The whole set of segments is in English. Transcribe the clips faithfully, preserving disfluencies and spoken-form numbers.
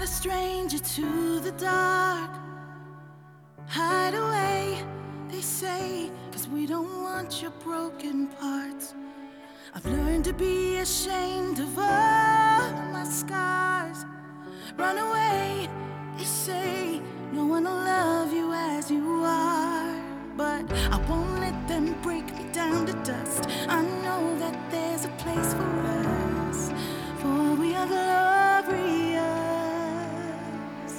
stranger to the dark. Hide away, they say, 'cause we don't want your broken parts. I've learned to be ashamed of all my scars. Run away, they say, no one will love you as you are. But I won't let them break me down to dust. I know that there's a place for us, for we are glorious.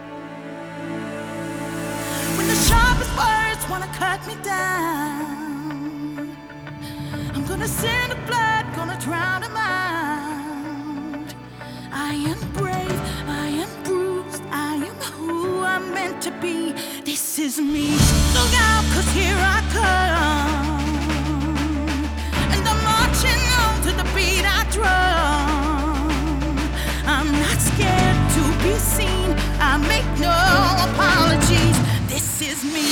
When the sharpest words wanna cut me down, I'm gonna send a blood, gonna drown them out. I am brave, I am bruised, I am who I'm meant to be. This is me. Look out, 'cause here I come, and I'm marching on to the beat I drum. I'm not scared to be seen, I make no apologies. This is me.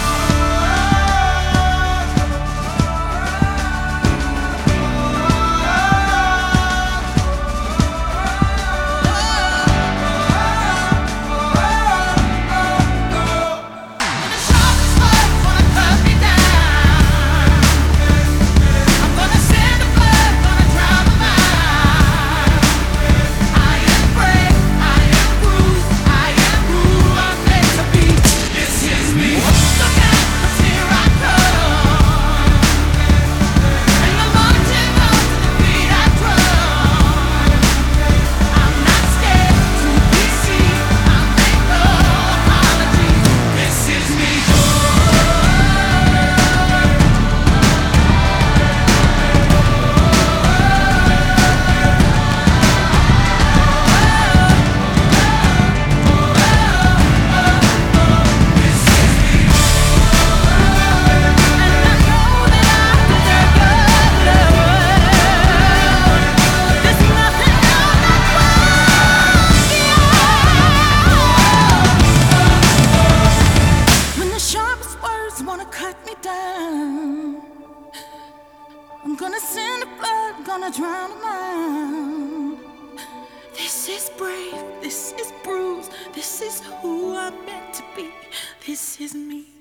Wanna cut me down, I'm gonna send the blood, gonna drown them out. This is brave, this is bruised, this is who I'm meant to be. This is me.